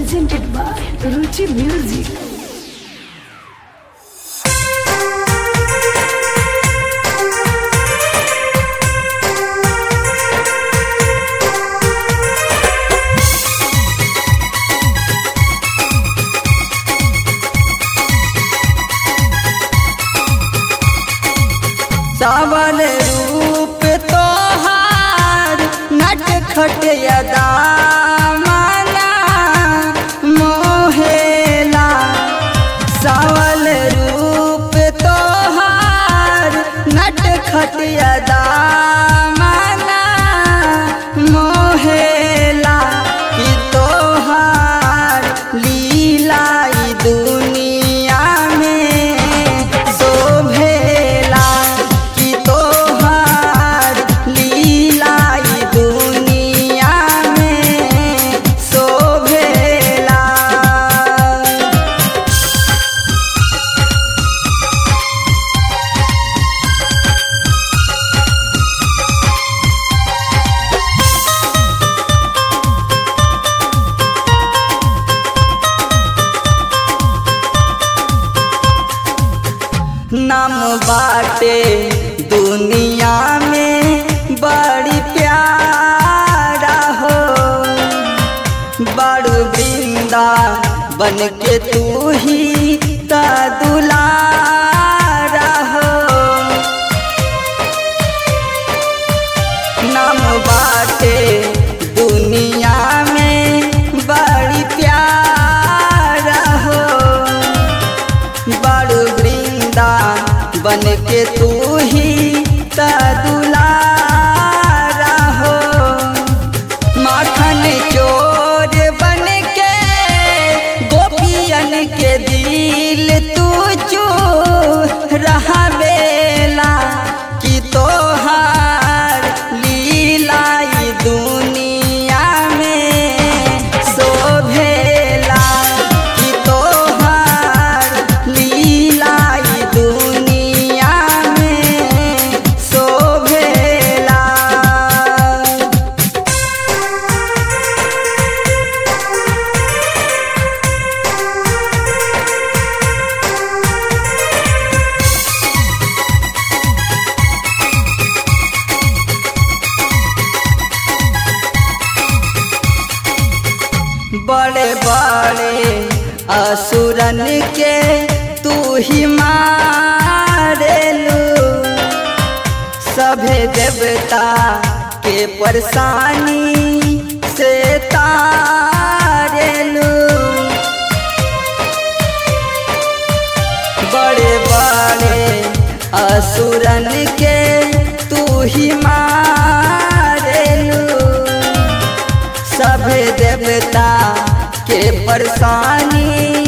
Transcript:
presented by Ruchi Music. सावल रूप तोहार नटखट अदा माना मोहेला। सावल रूप तोहार नटखट अदा माना मोहेला। कि तोहार लीला ई दुनिया में शोभेला। कि तोहार लीला ई दुनिया में शोभेला। नाम बाटे दुनिया में बड़ी प्यारा हो। बड़ू वृंदा बन के तू ही का दुलारा हो। नाम बाटे दुनिया में बड़ी प्यारा हो। बड़ू वृंदा बन के तू ही का दुलारा हो। माखन चोर बन के गोपियन के दिल तू रहा बेला। कि तोहार लीला ई दुनिया में शोभेला। कि तोहार लीला ई दुनिया में शोभेला। बड़े बड़े असुरन के तू ही मारेलू। सभे देवता के परेशानी से तारेलू। बड़े बड़े असुरन के तू ही मारेलू। सभे देवता के परेशानी